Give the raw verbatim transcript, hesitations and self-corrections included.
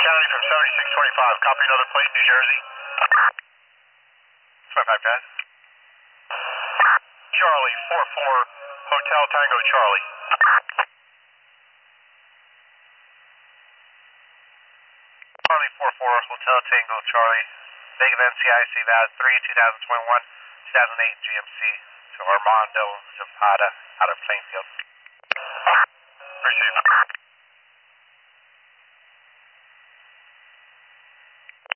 County from seventy-six twenty-five, copy another plate, New Jersey. twenty-five, guys. Charlie, four four, Hotel Tango Charlie. Charlie, four four, Hotel Tango Charlie. Negative N C I C, that is three, two thousand twenty-one, two thousand eight G M C to Armando Zapata out of Plainfield. Appreciate it.